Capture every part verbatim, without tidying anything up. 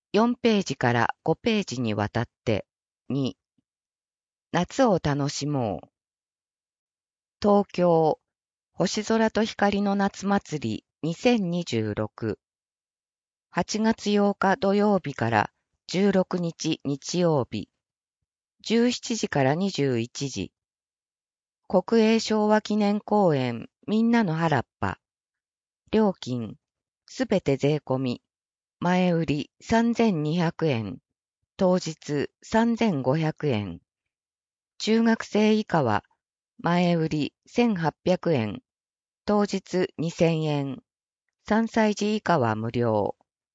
よんページからごページにわたって、に、夏を楽しもう。東京、星空と光の夏祭りにせんにじゅうろく。はちがつようか土曜日からじゅうろくにち日曜日、じゅうしちじからにじゅういちじ。国営昭和記念公園みんなの原っぱ。料金、すべて税込み。前売りさんぜんにひゃくえん。当日さんぜんごひゃくえん。中学生以下は前売りせんはっぴゃくえん。当日にせんえん。さんさい児以下は無料。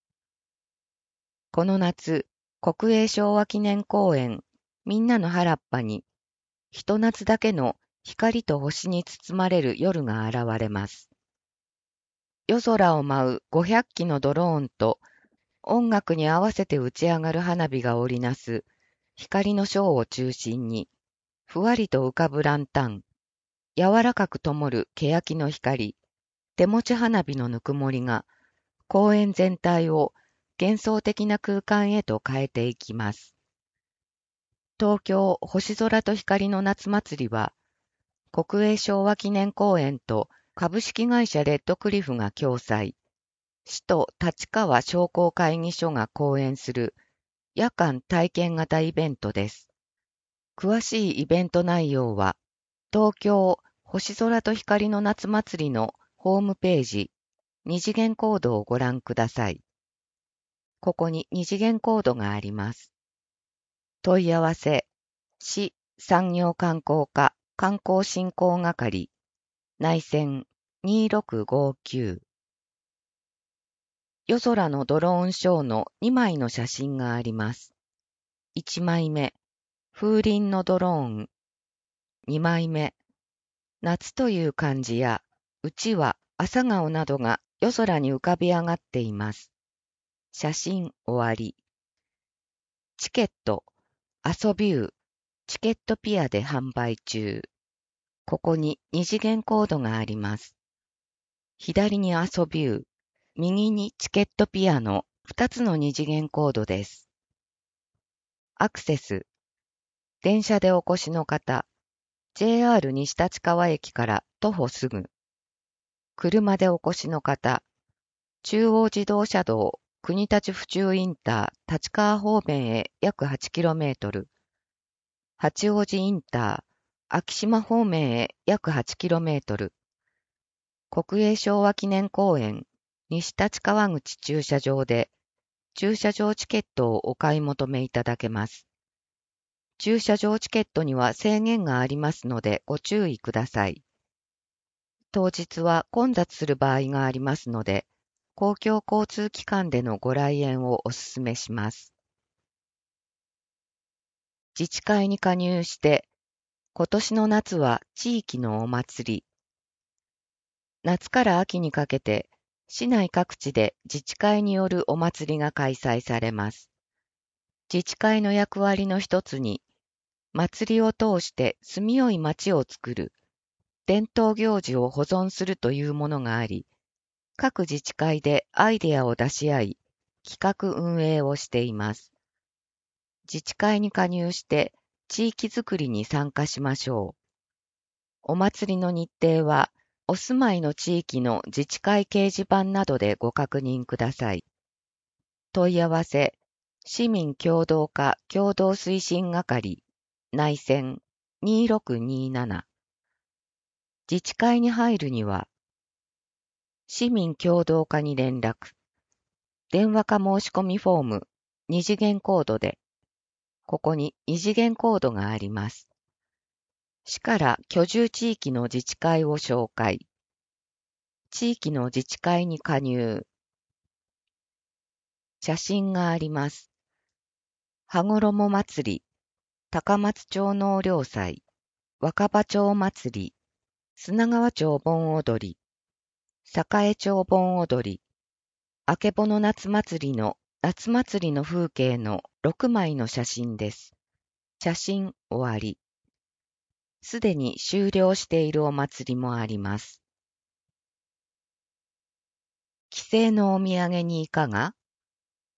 この夏、国営昭和記念公園みんなの原っぱに、ひと夏だけの光と星に包まれる夜が現れます。夜空を舞うごひゃっきのドローンと音楽に合わせて打ち上がる花火が織りなす光のショーを中心に、ふわりと浮かぶランタン、柔らかく灯る欅の光、手持ち花火のぬくもりが公園全体を幻想的な空間へと変えていきます。東京星空と光の夏祭りは、国営昭和記念公園と株式会社レッドクリフが共催、市と立川商工会議所が講演する夜間体験型イベントです。詳しいイベント内容は、東京星空と光の夏祭りのホームページ、二次元コードをご覧ください。ここに二次元コードがあります。問い合わせ、市産業観光課観光振興係、内線にろくごきゅう。夜空のドローンショーのにまいの写真があります。いちまいめ、風鈴のドローン。にまいめ、夏という漢字や、うちわ、朝顔などが夜空に浮かび上がっています。写真終わり。チケット、遊びゅう、チケットピアで販売中。ここに二次元コードがあります。左に遊びゅう、右にチケットピアのふたつの二次元コードです。アクセス、電車でお越しの方、ジェイアール 西立川駅から徒歩すぐ。車でお越しの方、中央自動車道国立府中インター立川方面へ約 はちキロメートル、八王子インター昭島方面へ約 はちキロメートル、国営昭和記念公園西立川口駐車場で駐車場チケットをお買い求めいただけます。駐車場チケットには制限がありますのでご注意ください。当日は混雑する場合がありますので、公共交通機関でのご来園をお勧めします。自治会に加入して、今年の夏は地域のお祭り。夏から秋にかけて、市内各地で自治会によるお祭りが開催されます。自治会の役割の一つに、祭りを通して住みよい町を作る、伝統行事を保存するというものがあり、各自治会でアイデアを出し合い、企画運営をしています。自治会に加入して地域づくりに参加しましょう。お祭りの日程は、お住まいの地域の自治会掲示板などでご確認ください。問い合わせ、市民協働課共同推進係、内線にろくになな。自治会に入るには、市民協働課に連絡。電話か申し込みフォーム、二次元コードで、ここに二次元コードがあります。市から居住地域の自治会を紹介。地域の自治会に加入。写真があります。羽衣祭り、高松町納涼祭、若葉町祭り、砂川町盆踊り、栄町盆踊り、あけぼの夏祭りの夏祭りの風景のろくまいの写真です。写真終わり。すでに終了しているお祭りもあります。帰省のお土産にいかが？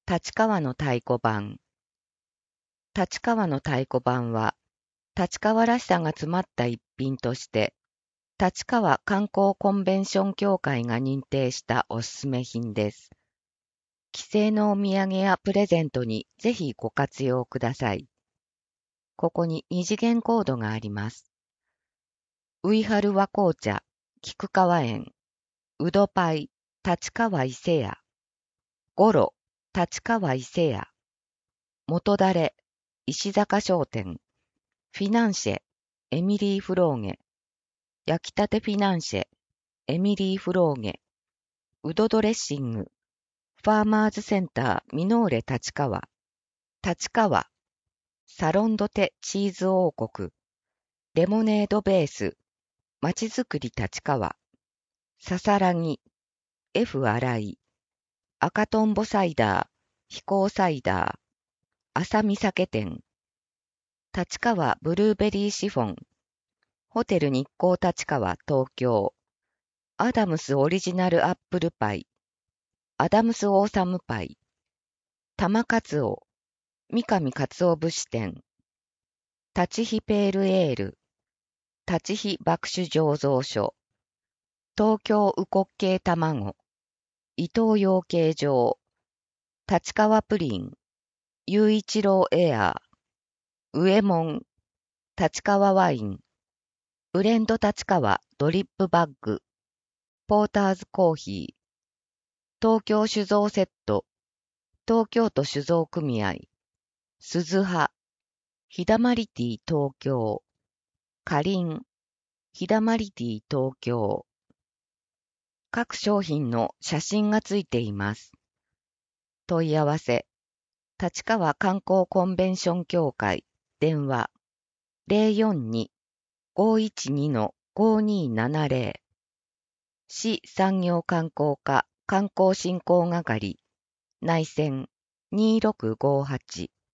立川の太鼓判。立川の太鼓判は、立川らしさが詰まった一品として、立川観光コンベンション協会が認定したおすすめ品です。帰省のお土産やプレゼントにぜひご活用ください。ここに二次元コードがあります。ウイハル和紅茶、菊川園、うどパイ、立川伊勢屋、ゴロ、立川伊勢屋、元だれ、石坂商店、フィナンシェ、エミリーフローゲ、焼きたてフィナンシェ、エミリーフローゲ、うどドレッシング、ファーマーズセンターミノーレ立川、立川、サロンドテチーズ王国、レモネードベース、まちづくり立川、ささらぎ、F 洗い、赤とんぼサイダー、飛行サイダー、浅見酒店、立川ブルーベリーシフォン、ホテル日光立川東京、アダムスオリジナルアップルパイ、アダムスオーサムパイ、玉かつお、三上かつお節店、立ち日ペールエール、立ち日爆酒醸造所、東京うこっけい卵、伊東養鶏場、立川プリン、雄一郎エアー、上門、立川ワイン、ブレンド立川ドリップバッグ、ポーターズコーヒー、東京酒造セット、東京都酒造組合、鈴葉、ひだまりティー東京、かりん、ひだまりティー東京。各商品の写真がついています。問い合わせ、立川観光コンベンション協会、電話、ゼロよんに ごいちに ごにーななゼロ、市産業観光課観光振興係、内線にーろくごはち。